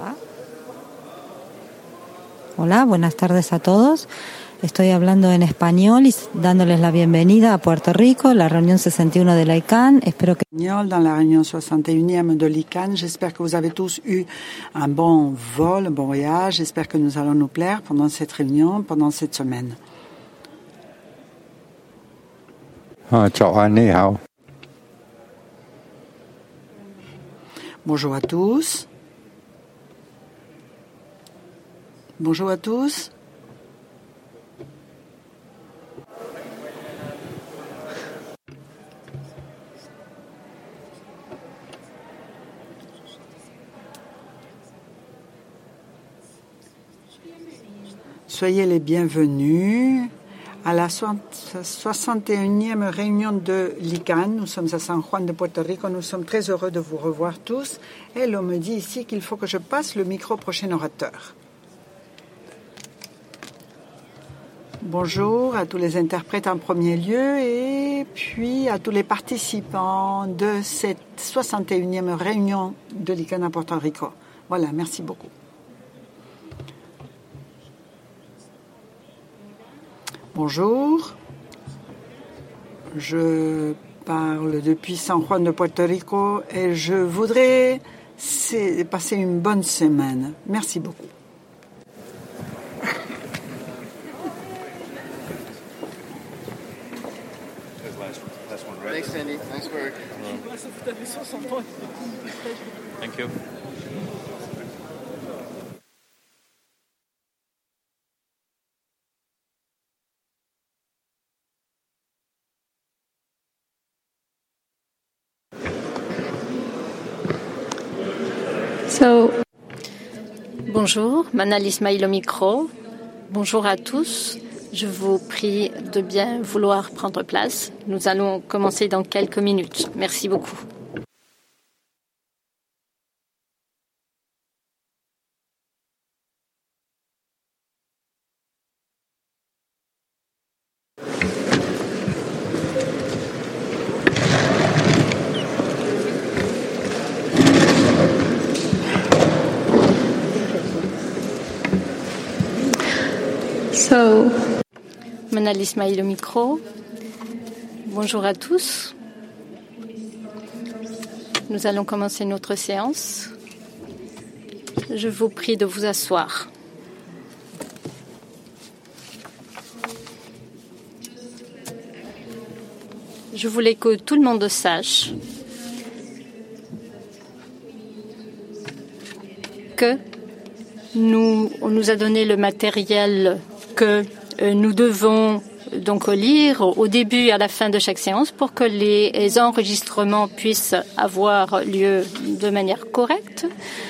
Hola, buenas tardes a todos. Estoy hablando en español y dándoles la bienvenida a Puerto Rico, la réunion 61 de l'ICANN. Espero que... Dans la réunion 61e de l'ICANN, j'espère que vous avez tous eu un bon vol, un bon voyage. J'espère que nous allons nous plaire pendant cette réunion, pendant cette semaine. Bonjour à tous. Bonjour à tous. Soyez les bienvenus à la 61e réunion de l'ICANN. Nous sommes à San Juan de Puerto Rico. Nous sommes très heureux de vous revoir tous. Et l'on me dit ici qu'il faut que je passe le micro au prochain orateur. Bonjour à tous les interprètes en premier lieu et puis à tous les participants de cette 61e réunion de l'ICANN à Puerto Rico. Voilà, merci beaucoup. Bonjour, je parle depuis San Juan de Puerto Rico et je voudrais passer une bonne semaine. Merci beaucoup. Thanks, Sandy. Nice work. Thank you. Bonjour, Manal Ismail au micro. Bonjour à tous. Je vous prie de bien vouloir prendre place. Nous allons commencer dans quelques minutes. Merci beaucoup. Manal Ismail au micro. Bonjour à tous. Nous allons commencer notre séance. Je vous prie de vous asseoir. Je voulais que tout le monde sache que on nous a donné le matériel que nous devons donc lire au début et à la fin de chaque séance pour que les enregistrements puissent avoir lieu de manière correcte.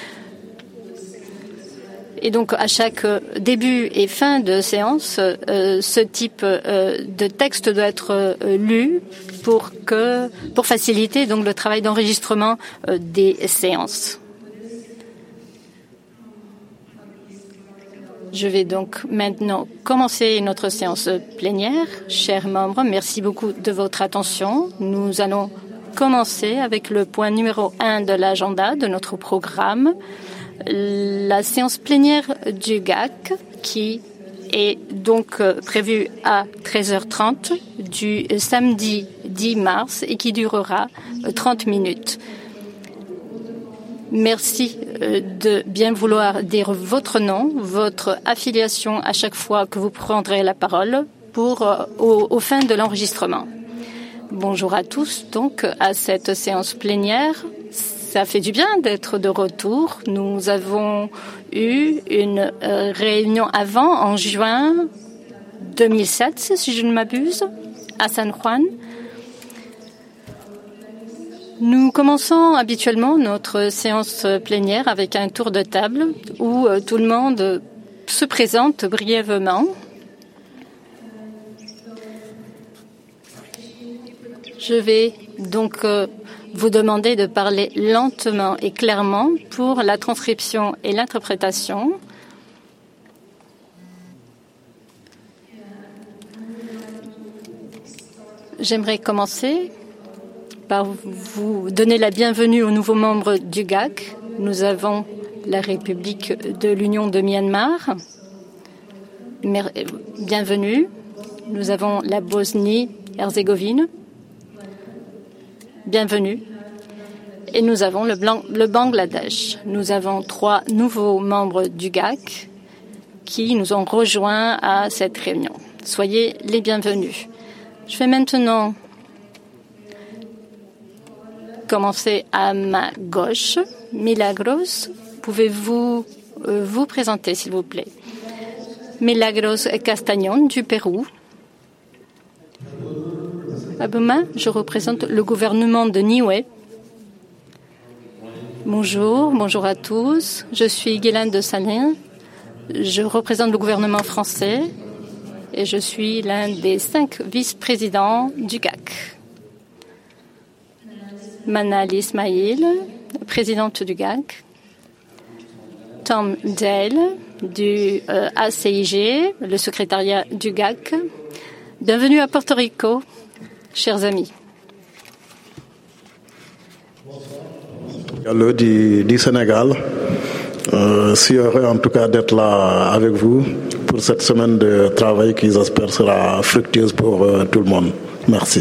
Et donc, à chaque début et fin de séance, ce type de texte doit être lu pour faciliter donc le travail d'enregistrement des séances. Je vais donc maintenant commencer notre séance plénière. Chers membres, merci beaucoup de votre attention. Nous allons commencer avec le point numéro 1 de l'agenda de notre programme, la séance plénière du GAC, qui est donc prévue à 13h30 du samedi 10 mars et qui durera 30 minutes. Merci de bien vouloir dire votre nom, votre affiliation à chaque fois que vous prendrez la parole au fin de l'enregistrement. Bonjour à tous, donc, à cette séance plénière. Ça fait du bien d'être de retour. Nous avons eu une réunion avant, en juin 2007, si je ne m'abuse, à San Juan. Nous commençons habituellement notre séance plénière avec un tour de table où tout le monde se présente brièvement. Je vais donc vous demander de parler lentement et clairement pour la transcription et l'interprétation. J'aimerais commencer par vous donner la bienvenue aux nouveaux membres du GAC. Nous avons la République de l'Union de Myanmar. Bienvenue. Nous avons la Bosnie-Herzégovine. Bienvenue. Et nous avons le Bangladesh. Nous avons 3 nouveaux membres du GAC qui nous ont rejoints à cette réunion. Soyez les bienvenus. Je vais maintenant commencer à ma gauche. Milagros, pouvez-vous vous présenter, s'il vous plaît? Milagros Castañón du Pérou. Abuma, je représente le gouvernement de Niue. Bonjour à tous. Je suis Guylaine de Salin. Je représente le gouvernement français et je suis l'un des 5 vice-présidents du GAC. Manal Ismail, présidente du GAC. Tom Dale du ACIG, le secrétariat du GAC. Bienvenue à Porto Rico, chers amis. Le du Sénégal, si heureux en tout cas d'être là avec vous pour cette semaine de travail qui j'espère sera fructueuse pour tout le monde. Merci.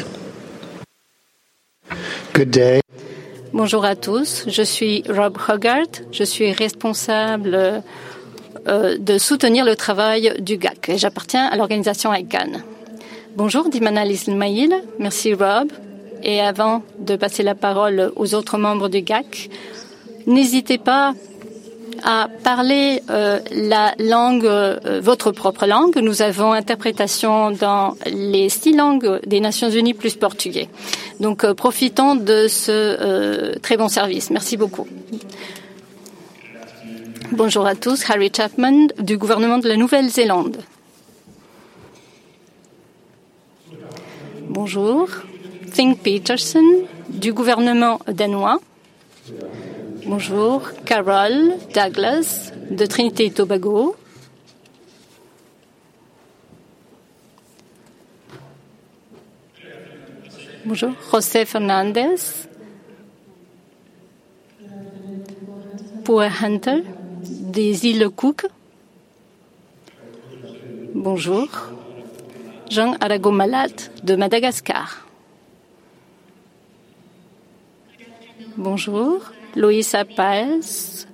Good day. Bonjour à tous, je suis Rob Hogarth, je suis responsable de soutenir le travail du GAC et j'appartiens à l'organisation ICANN. Bonjour, dit Manal Ismail, merci Rob. Et avant de passer la parole aux autres membres du GAC, n'hésitez pas à parler la langue, votre propre langue. Nous avons interprétation dans les 6 langues des Nations Unies plus portugais. Donc, profitons de ce très bon service. Merci beaucoup. Bonjour à tous. Harry Chapman du gouvernement de la Nouvelle-Zélande. Bonjour. Thing Peterson du gouvernement danois. Bonjour. Carol Douglas de Trinité et Tobago. Bonjour. José Fernandez. Poe Hunter des îles Cook. Bonjour. Jean Arago-Malat de Madagascar. Bonjour. Louisa Paez,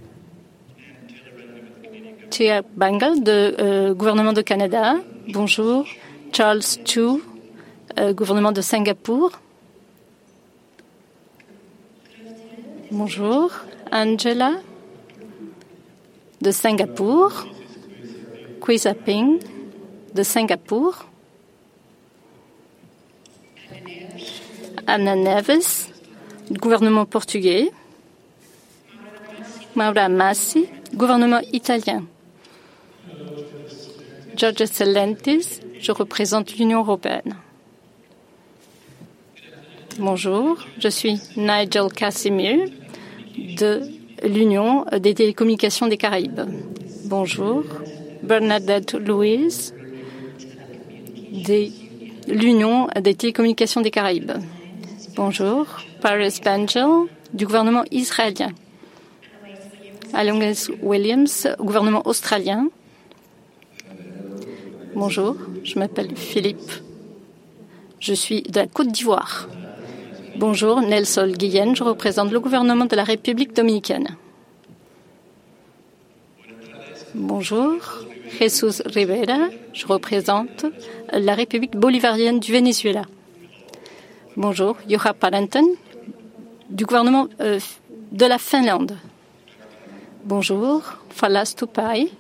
Tia Bangal de gouvernement de Canada. Bonjour. Charles Chu, gouvernement de Singapour. Bonjour. Angela de Singapour. Kwisa Ping de Singapour. Ana Neves, gouvernement portugais. Maura Massi, gouvernement italien. George Celentis, je représente l'Union européenne. Bonjour, je suis Nigel Casimir de l'Union des télécommunications des Caraïbes. Bonjour, Bernadette Louise de l'Union des télécommunications des Caraïbes. Bonjour, Paris Bangel du gouvernement israélien. Alonges Williams, gouvernement australien. Bonjour, je m'appelle Philippe. Je suis de la Côte d'Ivoire. Bonjour, Nelson Guillen, je représente le gouvernement de la République dominicaine. Bonjour, Jesus Rivera, je représente la République bolivarienne du Venezuela. Bonjour, Juha Parenten, du gouvernement de la Finlande. Bonjour, Falas Tupai.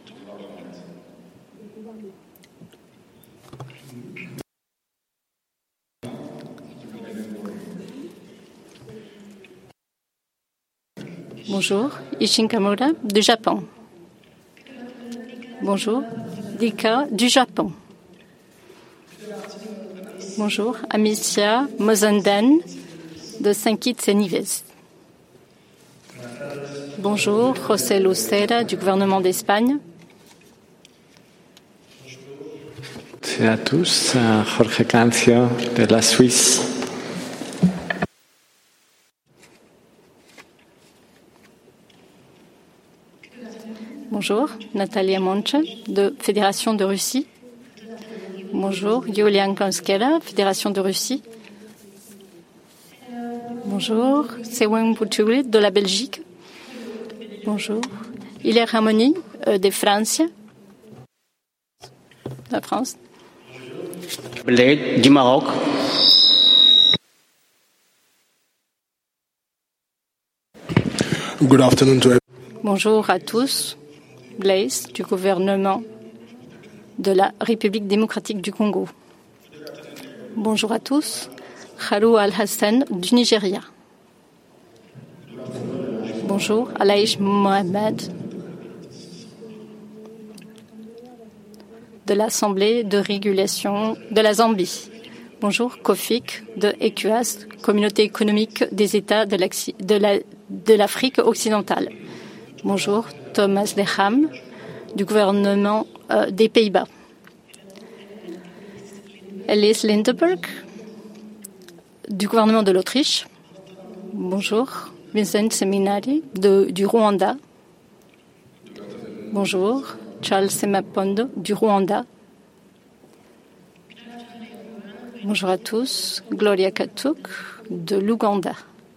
Bonjour, Ishin Kamura du Japon. Bonjour, Dika du Japon. Bonjour, Amicia Mozenden de Saint Kitts et Nevis. Bonjour, José Lucera du gouvernement d'Espagne. Bonjour à tous, Jorge Cancio de la Suisse. Bonjour, Natalia Monche, de Fédération de Russie. Bonjour, Yulian Konskela, Fédération de Russie. Bonjour, Sewen Bouchouli, de la Belgique. Bonjour, Hilaire Ramoni, de France. La France. Du Maroc. Good afternoon to everyone. Bonjour à tous. Blaise, du gouvernement de la République démocratique du Congo. Bonjour à tous. Khalou Al-Hassan, du Nigeria. Bonjour, Alaïch Mohamed, de l'Assemblée de régulation de la Zambie. Bonjour, Kofik, de ECUAS, Communauté économique des États de l'Afrique occidentale. Bonjour, Thomas Leham, du gouvernement des Pays-Bas. Alice Lindeberg, du gouvernement de l'Autriche. Bonjour, Vincent Seminari, du Rwanda. Bonjour, Charles Semapondo, du Rwanda. Bonjour à tous, Gloria Katuk, de l'Ouganda.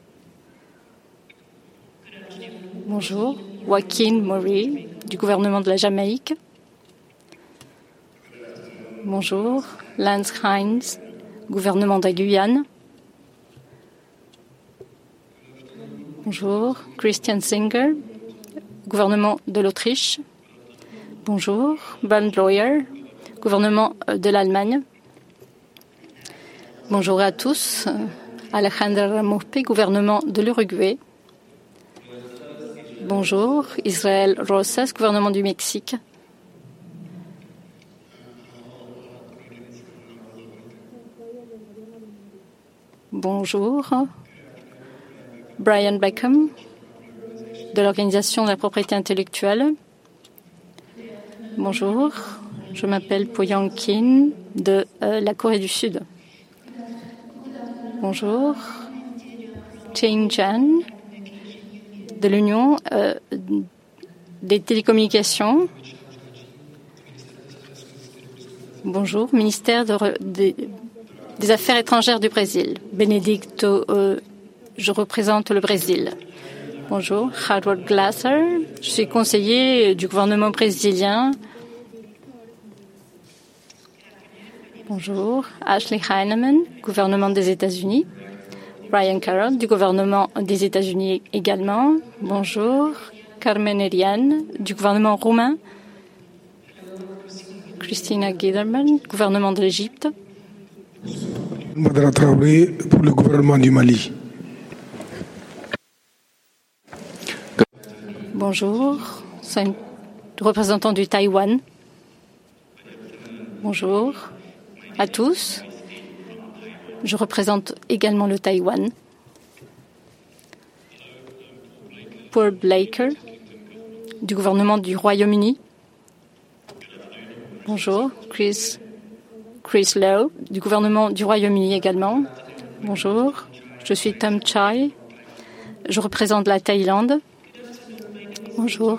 Bonjour, Joaquin Murray, du gouvernement de la Jamaïque. Bonjour, Lance Hines, gouvernement de la Guyane. Bonjour, Christian Singer, gouvernement de l'Autriche. Bonjour, Bernd Leuer, gouvernement de l'Allemagne. Bonjour à tous, Alejandra Ramurpe, gouvernement de l'Uruguay. Bonjour, Israël Rosas, gouvernement du Mexique. Bonjour, Brian Beckham, de l'Organisation de la propriété intellectuelle. Bonjour, je m'appelle Poyang Kin, de la Corée du Sud. Bonjour, Cheng Chan, de l'Union des télécommunications. Bonjour, ministère des Affaires étrangères du Brésil. Benedicto, je représente le Brésil. Bonjour, Howard Glasser, je suis conseiller du gouvernement brésilien. Bonjour, Ashley Heinemann, gouvernement des États-Unis. Brian Carroll, du gouvernement des États-Unis également. Bonjour, Carmen Erian, du gouvernement roumain. Christina Giderman, gouvernement de l'Égypte. Madara Traoré, pour le gouvernement du Mali. Bonjour, c'est un représentant du Taïwan. Bonjour à tous. Je représente également le Taïwan. Paul Blaker, du gouvernement du Royaume-Uni. Bonjour, Chris Lowe, du gouvernement du Royaume-Uni également. Bonjour, je suis Tom Chai. Je représente la Thaïlande. Bonjour.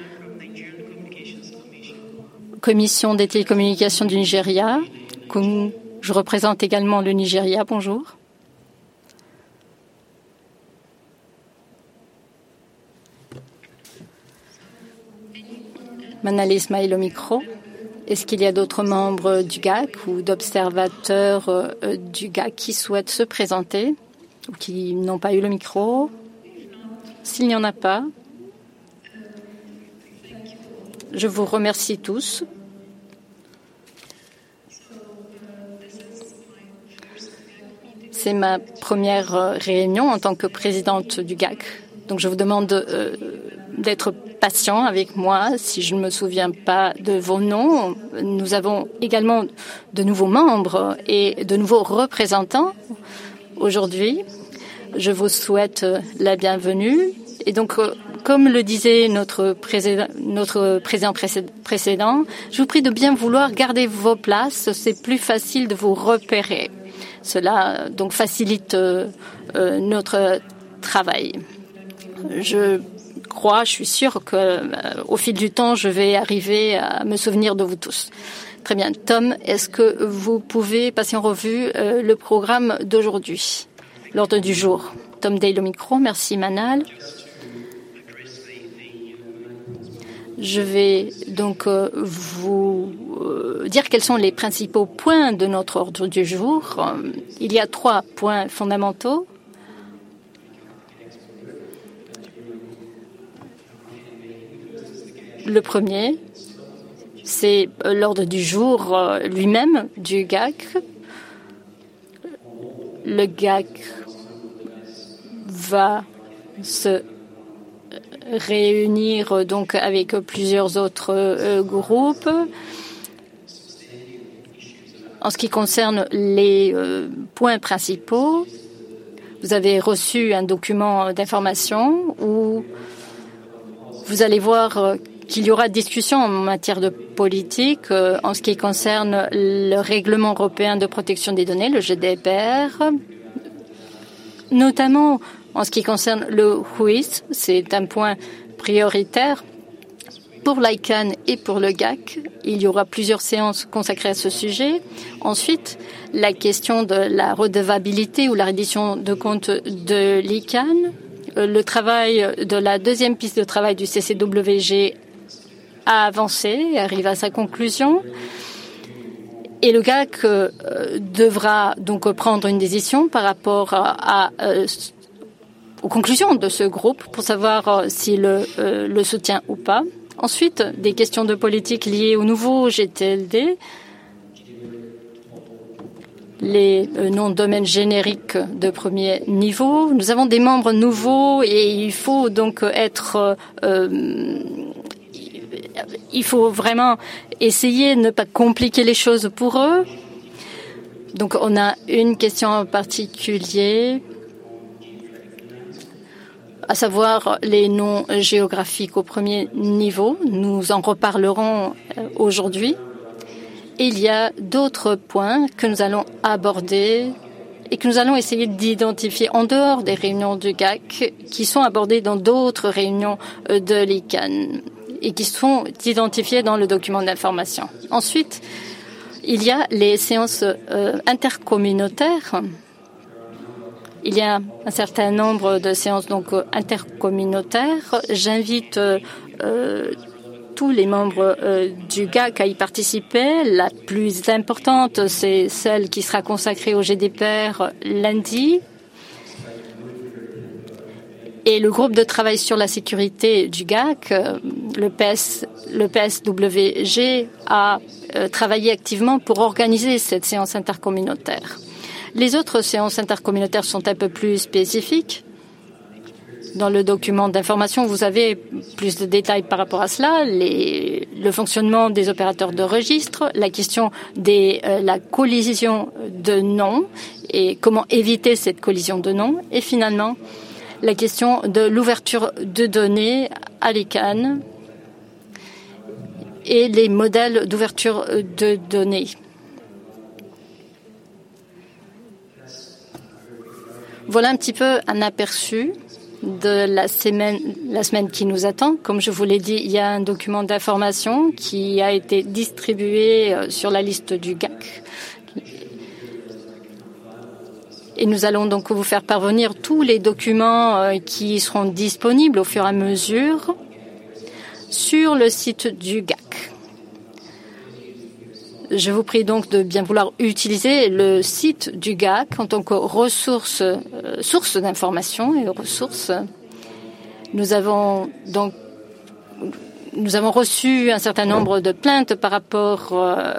Commission des télécommunications du Nigeria. Je représente également le Nigeria. Bonjour. Manal Ismail au micro. Est-ce qu'il y a d'autres membres du GAC ou d'observateurs du GAC qui souhaitent se présenter ou qui n'ont pas eu le micro? S'il n'y en a pas, je vous remercie tous. C'est ma première réunion en tant que présidente du GAC. Donc je vous demande d'être patient avec moi si je ne me souviens pas de vos noms. Nous avons également de nouveaux membres et de nouveaux représentants aujourd'hui. Je vous souhaite la bienvenue. Et donc, comme le disait notre président précédent, je vous prie de bien vouloir garder vos places. C'est plus facile de vous repérer. Cela donc facilite notre travail. Je je suis sûre qu'au fil du temps, je vais arriver à me souvenir de vous tous. Très bien. Tom, est-ce que vous pouvez passer en revue le programme d'aujourd'hui, l'ordre du jour? Tom Dale au micro. Merci, Manal. Je vais donc vous dire quels sont les principaux points de notre ordre du jour. Il y a 3 points fondamentaux. Le premier, c'est l'ordre du jour lui-même du GAC. Le GAC va se réunir donc avec plusieurs autres groupes. En ce qui concerne les points principaux, vous avez reçu un document d'information où vous allez voir qu'il y aura discussion en matière de politique en ce qui concerne le règlement européen de protection des données, le GDPR, notamment en ce qui concerne le WHOIS. C'est un point prioritaire pour l'ICANN et pour le GAC. Il y aura plusieurs séances consacrées à ce sujet. Ensuite, la question de la redevabilité ou la reddition de comptes de l'ICANN. Le travail de la deuxième piste de travail du CCWG a avancé, arrive à sa conclusion. Et le GAC devra donc prendre une décision par rapport aux conclusions de ce groupe pour savoir s'il le soutient ou pas. Ensuite, des questions de politique liées au nouveau GTLD, les noms de domaines génériques de premier niveau. Nous avons des membres nouveaux et il faut donc il faut vraiment essayer de ne pas compliquer les choses pour eux. Donc, on a une question en particulier, à savoir les noms géographiques au premier niveau. Nous en reparlerons aujourd'hui. Et il y a d'autres points que nous allons aborder et que nous allons essayer d'identifier en dehors des réunions du GAC, qui sont abordées dans d'autres réunions de l'ICANN et qui sont identifiées dans le document d'information. Ensuite, il y a les séances intercommunautaires. Il y a un certain nombre de séances donc intercommunautaires. J'invite tous les membres du GAC à y participer. La plus importante, c'est celle qui sera consacrée au GDPR lundi. Et le groupe de travail sur la sécurité du GAC, le PSWG, a travaillé activement pour organiser cette séance intercommunautaire. Les autres séances intercommunautaires sont un peu plus spécifiques. Dans le document d'information, vous avez plus de détails par rapport à cela, le fonctionnement des opérateurs de registre, la question de la collision de noms et comment éviter cette collision de noms, et finalement la question de l'ouverture de données à l'ICANN et les modèles d'ouverture de données. Voilà un petit peu un aperçu de la semaine qui nous attend. Comme je vous l'ai dit, il y a un document d'information qui a été distribué sur la liste du GAC. Et nous allons donc vous faire parvenir tous les documents qui seront disponibles au fur et à mesure sur le site du GAC. Je vous prie donc de bien vouloir utiliser le site du GAC en tant que source d'information et ressources. Nous avons reçu un certain nombre de plaintes par rapport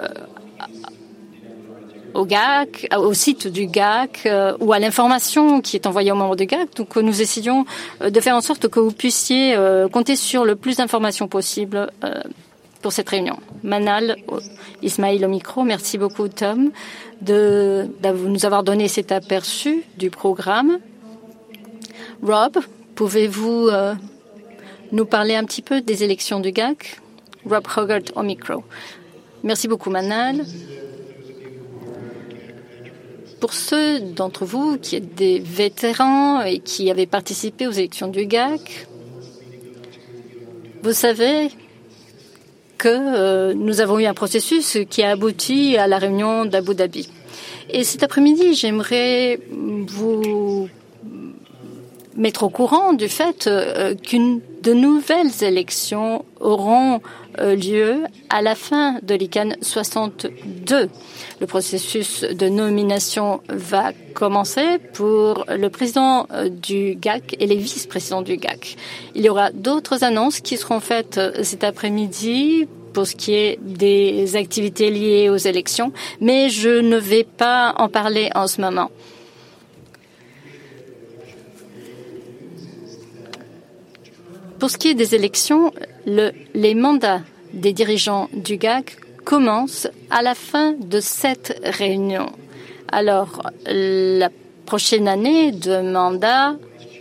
au GAC, au site du GAC ou à l'information qui est envoyée aux membres du GAC. Donc nous essayons de faire en sorte que vous puissiez compter sur le plus d'informations possible pour cette réunion. Manal Ismail au micro. Merci beaucoup, Tom, de nous avoir donné cet aperçu du programme. Rob, pouvez-vous nous parler un petit peu des élections du GAC? Rob Hogarth au micro. Merci beaucoup, Manal. Pour ceux d'entre vous qui êtes des vétérans et qui avaient participé aux élections du GAC, Vous savez que nous avons eu un processus qui a abouti à la réunion d'Abu Dhabi. Et cet après-midi, j'aimerais vous mettre au courant du fait de nouvelles élections auront lieu à la fin de l'ICANN 62. Le processus de nomination va commencer pour le président du GAC et les vice-présidents du GAC. Il y aura d'autres annonces qui seront faites cet après-midi pour ce qui est des activités liées aux élections, mais je ne vais pas en parler en ce moment. Pour ce qui est des élections, les mandats des dirigeants du GAC commencent à la fin de cette réunion. Alors, la prochaine année de mandat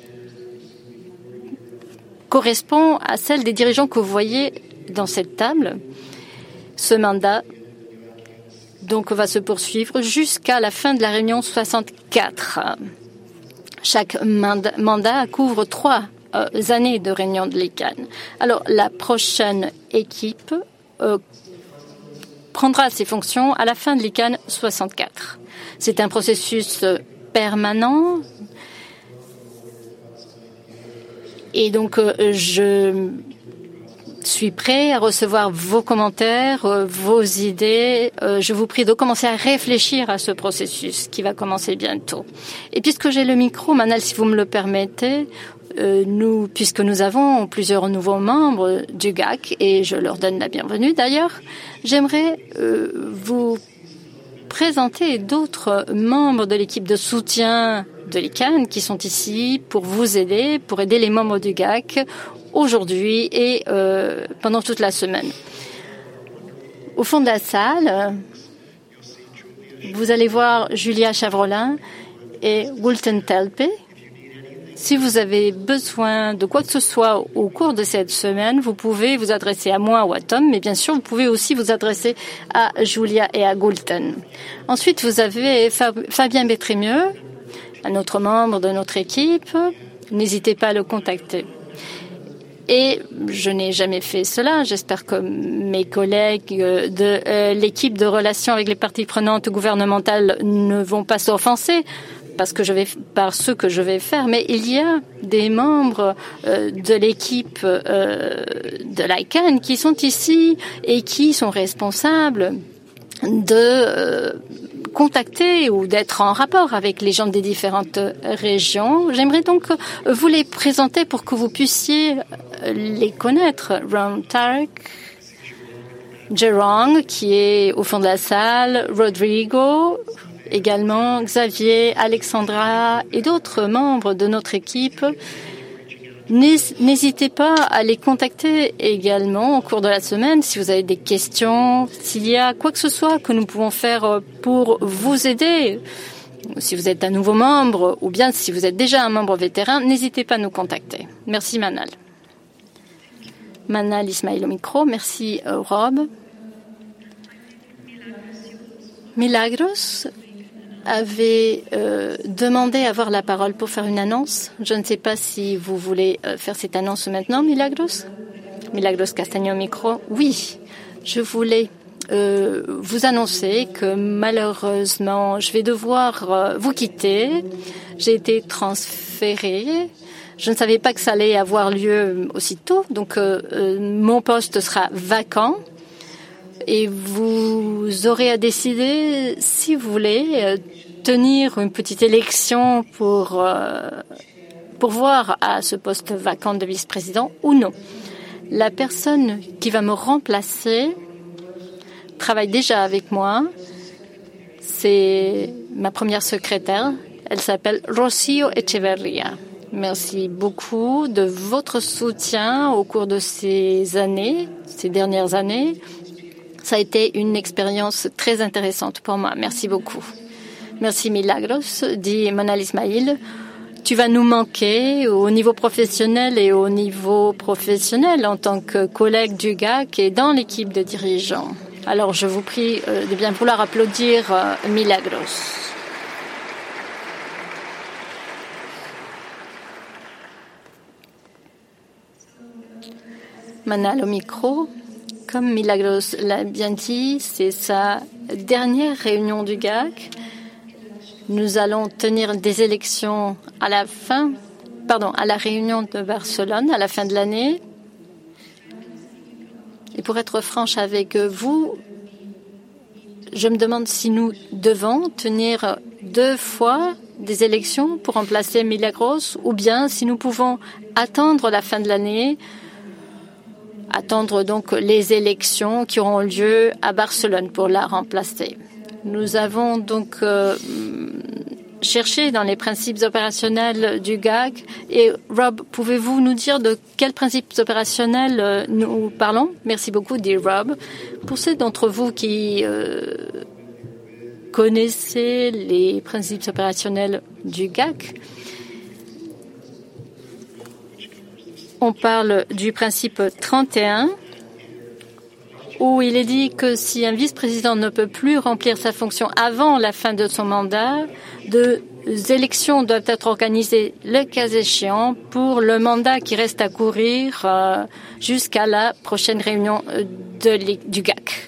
correspond à celle des dirigeants que vous voyez dans cette table. Ce mandat donc va se poursuivre jusqu'à la fin de la réunion 64. Chaque mandat couvre 3 années de réunion de l'ICANN. Alors, la prochaine équipe prendra ses fonctions à la fin de l'ICANN 64. C'est un processus permanent. Et donc, je suis prêt à recevoir vos commentaires, vos idées. Je vous prie de commencer à réfléchir à ce processus qui va commencer bientôt. Et puisque j'ai le micro, Manal, si vous me le permettez, puisque nous avons plusieurs nouveaux membres du GAC, et je leur donne la bienvenue d'ailleurs, j'aimerais vous présenter d'autres membres de l'équipe de soutien de l'ICANN qui sont ici pour vous aider, pour aider les membres du GAC aujourd'hui et pendant toute la semaine. Au fond de la salle, vous allez voir Julia Chavrolin et Wulten Telpe. Si vous avez besoin de quoi que ce soit au cours de cette semaine, vous pouvez vous adresser à moi ou à Tom, mais bien sûr, vous pouvez aussi vous adresser à Julia et à Gulten. Ensuite, vous avez Fabien Bétrémieux, un autre membre de notre équipe. N'hésitez pas à le contacter. Et je n'ai jamais fait cela. J'espère que mes collègues de l'équipe de relations avec les parties prenantes gouvernementales ne vont pas s'offenser par ce que je vais faire, mais il y a des membres de l'équipe de l'ICANN qui sont ici et qui sont responsables de contacter ou d'être en rapport avec les gens des différentes régions. J'aimerais donc vous les présenter pour que vous puissiez les connaître. Ron Tarek, Jerong, qui est au fond de la salle, Rodrigo, également Xavier, Alexandra et d'autres membres de notre équipe. N'hésitez pas à les contacter également au cours de la semaine si vous avez des questions, s'il y a quoi que ce soit que nous pouvons faire pour vous aider. Si vous êtes un nouveau membre ou bien si vous êtes déjà un membre vétéran, n'hésitez pas à nous contacter. Merci Manal. Manal Ismail au micro. Merci Rob. Milagros avait demandé à avoir la parole pour faire une annonce. Je ne sais pas si vous voulez faire cette annonce maintenant, Milagros. Milagros Castaño au micro. Oui, je voulais vous annoncer que malheureusement, je vais devoir vous quitter. J'ai été transférée. Je ne savais pas que ça allait avoir lieu aussitôt, donc mon poste sera vacant. Et vous aurez à décider si vous voulez tenir une petite élection pour voir à ce poste vacant de vice-président ou non. La personne qui va me remplacer travaille déjà avec moi. C'est ma première secrétaire. Elle s'appelle Rocío Echeverría. Merci beaucoup de votre soutien au cours de ces dernières années. Ça a été une expérience très intéressante pour moi. Merci beaucoup. Merci Milagros, dit Manal Ismail. Tu vas nous manquer au niveau professionnel et au niveau professionnel en tant que collègue du GAC et dans l'équipe de dirigeants. Alors je vous prie de bien vouloir applaudir Milagros. Manal au micro. Comme Milagros l'a bien dit, c'est sa dernière réunion du GAC. Nous allons tenir des élections à la réunion de Barcelone, à la fin de l'année. Et pour être franche avec vous, je me demande si nous devons tenir 2 fois des élections pour remplacer Milagros ou bien si nous pouvons attendre la fin de l'année, attendre donc les élections qui auront lieu à Barcelone pour la remplacer. Nous avons donc cherché dans les principes opérationnels du GAC. Et Rob, pouvez-vous nous dire de quels principes opérationnels nous parlons? Merci beaucoup, dit Rob. Pour ceux d'entre vous qui connaissez les principes opérationnels du GAC, on parle du principe 31, où il est dit que si un vice-président ne peut plus remplir sa fonction avant la fin de son mandat, des élections doivent être organisées le cas échéant pour le mandat qui reste à courir jusqu'à la prochaine réunion du GAC.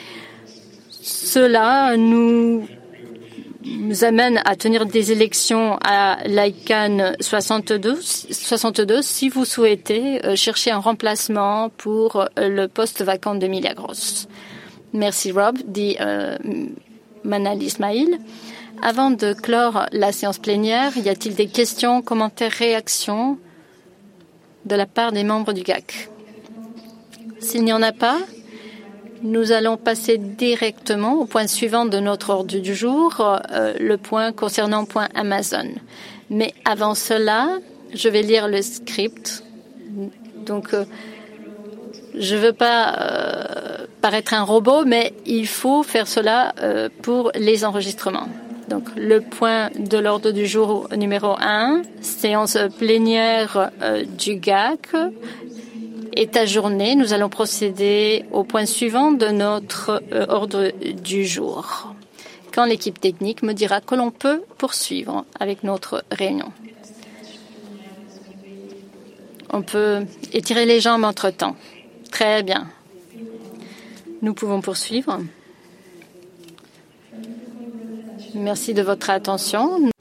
Cela nous amène à tenir des élections à l'ICANN 62 si vous souhaitez chercher un remplacement pour le poste vacant de Milagros. Merci Rob, dit Manal Ismail. Avant de clore la séance plénière, y a-t-il des questions, commentaires, réactions de la part des membres du GAC? S'il n'y en a pas, nous allons passer directement au point suivant de notre ordre du jour, le point concernant point Amazon. Mais avant cela, je vais lire le script. Donc, je ne veux pas paraître un robot, mais il faut faire cela pour les enregistrements. Donc, le point de l'ordre du jour numéro 1, séance plénière du GAC, est ajourné. Nous allons procéder au point suivant de notre ordre du jour, quand l'équipe technique me dira que l'on peut poursuivre avec notre réunion. On peut étirer les jambes entre-temps. Très bien. Nous pouvons poursuivre. Merci de votre attention.